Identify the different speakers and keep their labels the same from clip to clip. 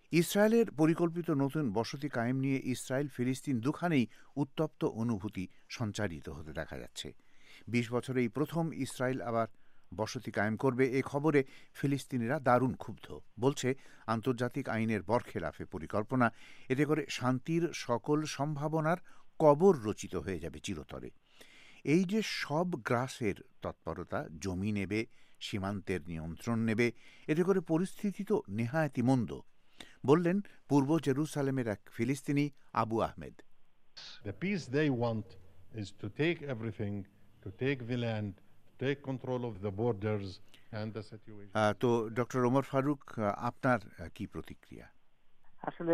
Speaker 1: ইসরায়েলের পরিকল্পিত নতুন বসতি কায়েম নিয়ে ইসরায়েল ফিলিস্তিন দুখানেই উত্তপ্ত অনুভূতি সঞ্চারিত হতে দেখা যাচ্ছে। ২০ বছরে এই প্রথম ইসরায়েল আবার বসতি কায়েম করবে এ খবরে ফিলিস্তিনিরা দারুণ ক্ষুব্ধ। বলছে, আন্তর্জাতিক আইনের বরখেলাফে পরিকল্পনা, এতে করে শান্তির সকল সম্ভাবনার কবর রচিত হয়ে যাবে চিরতরে। এই যে সব গ্রাসের তৎপরতা, জমি নেবে, সীমান্তের নিয়ন্ত্রণ নেবে, এতে করে পরিস্থিতি তো নেহায়েতই মন্দ, বললেন পূর্ব জেরুসালেমের এক ফিলিস্তিনি Abu Ahmed.
Speaker 2: The peace they want is to take everything, to take the land, to take control of the borders and the situation.
Speaker 1: তো ডক্টর ওমর ফারুক, আপনার কি প্রতিক্রিয়া?
Speaker 3: আসলে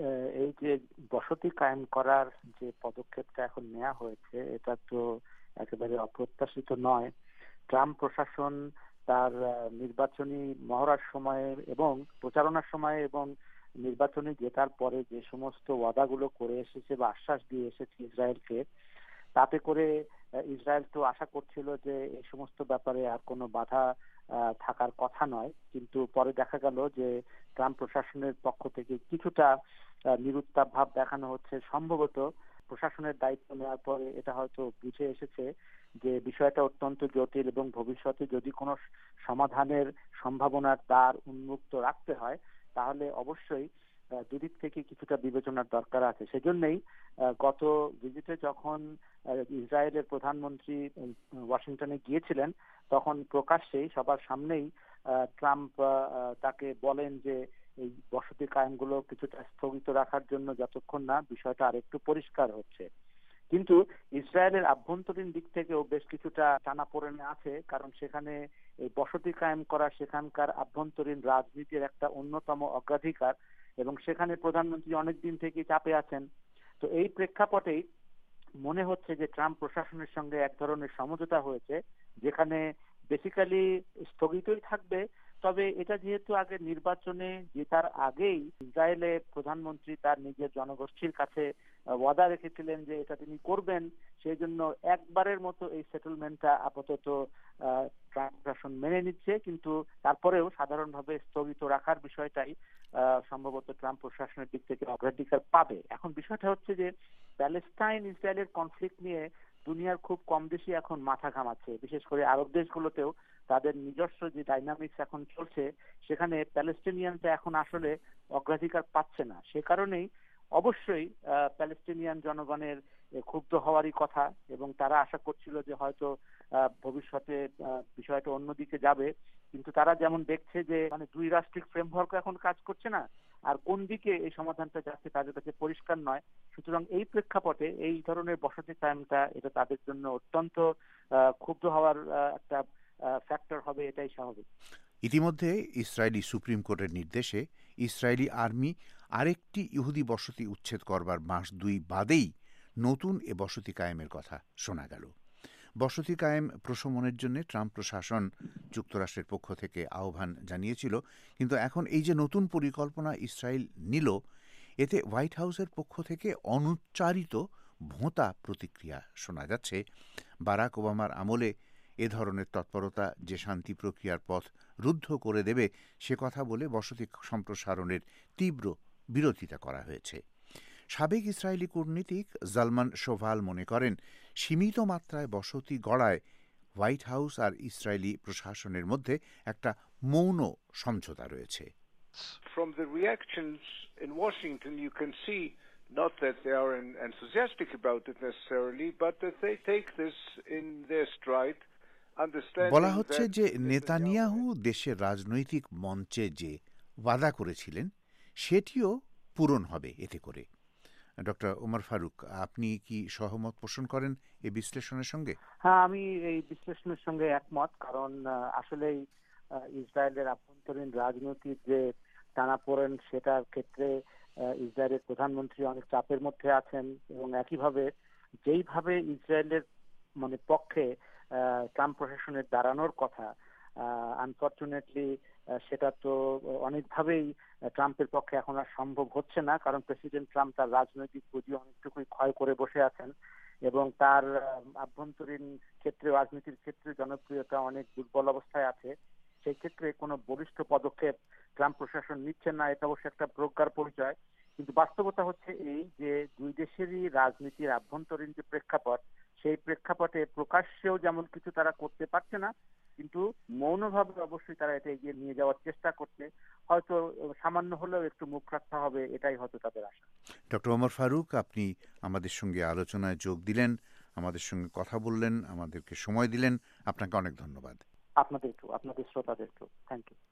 Speaker 3: এই যে বসতি কায়েম করার যে পদক্ষেপটা এখন নেওয়া হয়েছে, এটা তো একেবারে অপ্রত্যাশিত নয়। ট্রাম্প প্রশাসন তার নির্বাচনী মহড়ার সময়ে এবং প্রচারণার সময়ে এবং নির্বাচনে জেতার পরে যে সমস্ত ওয়াদাগুলো করে এসেছে বা আশ্বাস দিয়ে এসেছে ইসরায়েলকে, তাতে করে ইসরায়েল তো আশা করছিল যে এই সমস্ত ব্যাপারে আর কোনো বাধা থাকার কথা নয়। কিন্তু পরে দেখা গেল যে ট্রাম্প প্রশাসনের পক্ষ থেকে কিছুটা নিরুত্তাপ ভাব দেখানো হচ্ছে। সম্ভবত প্রশাসনের দায়িত্ব নেওয়ার পরে এটা হয়তো বুঝে এসেছে যে বিষয়টা অত্যন্ত জটিল এবং ভবিষ্যতে যদি কোনো সমাধানের সম্ভাবনার দ্বার উন্মুক্ত রাখতে হয়, তাহলে অবশ্যই দুদিক থেকে কিছুটা বিবেচনার দরকার আছে। সেজন্যই গত ভিজিটে যখন ইসরায়েলের প্রধানমন্ত্রী ওয়াশিংটনে গিয়েছিলেন, তখন প্রকাশ্যেই সবার সামনেই ট্রাম্প তাকে বলেন যে এই বসতি কায়েমগুলো কিছুটা স্থগিত রাখার জন্য, যতক্ষণ না বিষয়টা আরেকটু পরিষ্কার হচ্ছে। কিন্তু ইসরায়েলের আভ্যন্তরীণ দিক থেকেও বেশ কিছুটা টানাপোড়েনে আছে, কারণ সেখানে এই বসতি কায়েম করা সেখানকার আভ্যন্তরীণ রাজনীতির একটা অন্যতম অগ্রাধিকার এবং সেখানে প্রধানমন্ত্রী অনেকদিন থেকে চাপে আছেন। তো এই প্রেক্ষাপটেই মনে হচ্ছে যে ট্রাম্প প্রশাসনের সঙ্গে এক ধরনের সমঝোতা হয়েছে, যেখানে বেসিক্যালি স্থগিতই থাকবে। তবে এটা যেহেতু আগে নির্বাচনে জেতার আগেই ইসরায়েলের প্রধানমন্ত্রী তার নিজের জনগোষ্ঠীর কাছে ওয়াদা রেখেছিলেন যে এটা তিনি করবেন, সেই জন্য একবারের মতো এই সেটেলমেন্টটা আপাতত ট্রাম্প প্রশাসন মেনে নিচ্ছে। কিন্তু তারপরেও সাধারণভাবে স্থগিত রাখার বিষয়টাই সম্ভবত ট্রাম্প প্রশাসনের দিক থেকে অগ্রাধিকার পাবে। এখন বিষয়টা হচ্ছে যে প্যালেস্টাইন ইসরায়েলের কনফ্লিক্ট নিয়ে দুনিয়ার খুব কম দেশই এখন মাথা ঘামাচ্ছে। বিশেষ করে আরব দেশগুলোতেও তাদের নিজস্ব যে ডাইনামিক্স এখন চলছে, সেখানে প্যালেস্টিনিয়ানটা এখন আসলে অগ্রাধিকার পাচ্ছে না। সে কারণেই অবশ্যই প্যালেস্টিনিয়ান জনগণের ক্ষুব্ধ হওয়ারই কথা এবং তারা আশা করছিল যে হয়তো ভবিষ্যতে বিষয়টা অন্যদিকে যাবে। কিন্তু তারা যেমন দেখছে যে মানে দুই রাষ্ট্রিক ফ্রেমওয়ার্ক এখন কাজ করছে না, আর কোন দিকে এই সমাধানটা যাচ্ছে তাদের কাছে পরিষ্কার নয়। সুতরাং এই প্রেক্ষাপটে এই ধরনের বসতি কায়েমটা এটা তাদের জন্য অত্যন্ত ক্ষুব্ধ হওয়ার একটা ফ্যাক্টর হবে, এটাই স্বাভাবিক।
Speaker 1: ইতিমধ্যে ইসরায়েলি সুপ্রিম কোর্টের নির্দেশে ইসরায়েলি আর্মি আরেকটি ইহুদি বসতি উচ্ছেদ করবার মাস ২ বাদেই নতুন এ বসতি কায়েমের কথা শোনা গেল। বসতি কায়েম প্রশমনের জন্য ট্রাম্প প্রশাসন যুক্তরাষ্ট্রের পক্ষ থেকে আহ্বান জানিয়েছিল, কিন্তু এখন এই যে নতুন পরিকল্পনা ইসরায়েল নিল, এতে হোয়াইট হাউসের পক্ষ থেকে অনুচ্চারিত ভোঁতা প্রতিক্রিয়া শোনা যাচ্ছে। বারাক ওবামার আমলে এ ধরনের তৎপরতা যে শান্তি প্রক্রিয়ার পথ রুদ্ধ করে দেবে সে কথা বলে বসতি সম্প্রসারণের তীব্র বিরোধিতা করা হয়েছে। সাবেক ইসরায়েলি কূটনীতিক জালমান শোভাল মনে করেন, সীমিত মাত্রায় বসতি গড়ায় হোয়াইট হাউস আর ইসরায়েলি প্রশাসনের মধ্যে একটা মৌন সমঝোতা রয়েছে।
Speaker 4: From the reactions in Washington, you can see not that they are enthusiastic about it necessarily, but that they take this in their stride.
Speaker 1: বলা হচ্ছে যে নেতানিয়াহু দেশের রাজনৈতিক মঞ্চে যে ওয়াদা করেছিলেন সেটিও পূরণ হবে এতে করে। ডক্টর ওমর ফারুক, আপনি কি সহমত পোষণ করেন এই বিশ্লেষণের সঙ্গে?
Speaker 3: হ্যাঁ, আমি এই বিশ্লেষণের সঙ্গে একমত। কারণ আসলেই ইসরায়েলের আভ্যন্তরীণ রাজনৈতিক যে টানাপোড়েন, সেটার ক্ষেত্রে ইসরায়েলের প্রধানমন্ত্রী অনেক চাপের মধ্যে আছেন এবং একইভাবে যেইভাবে ইসরায়েলের মানে পক্ষে ট্রাম্প প্রশাসনের দাঁড়ানোর কথা, আনফরচুনেটলি সেটা তো অনেকভাবেই ট্রাম্পের পক্ষে এখন আর সম্ভব হচ্ছে না। কারণ প্রেসিডেন্ট ট্রাম্প তার রাজনৈতিক পুঁজি অনেকটুকুই ক্ষয় করে বসে আছেন এবং তার আভ্যন্তরীণ ক্ষেত্রে রাজনীতির ক্ষেত্রে জনপ্রিয়তা অনেক দুর্বল অবস্থায় আছে। সেই ক্ষেত্রে কোনো বলিষ্ঠ পদক্ষেপ ট্রাম্প প্রশাসন নিচ্ছে না, এটা অবশ্য একটা প্রজ্ঞার পরিচয়। কিন্তু বাস্তবতা হচ্ছে এই যে দুই দেশেরই রাজনীতির আভ্যন্তরীণ যে প্রেক্ষাপট, সেই প্রেক্ষাপটে প্রকাশ্যেও যেমন কিছু তারা করতে পারছে না, কিন্তু মৌনভাবে অবশ্যই তারা এটা এগিয়ে নিয়ে যাওয়ার চেষ্টা করছে। হয়তো সামান্য হলেও একটু মুখ রাখতে হবে, এটাই হয়তো তাদের আশা।
Speaker 1: ডক্টর ওমর ফারুক, আপনি আমাদের সঙ্গে আলোচনায় যোগ দিলেন, আমাদের সঙ্গে কথা বললেন, আমাদেরকে সময় দিলেন, আপনাকে অনেক ধন্যবাদ।
Speaker 3: আপনাদেরকেও, আপনাদের শ্রোতাদেরকেও থ্যাংক ইউ।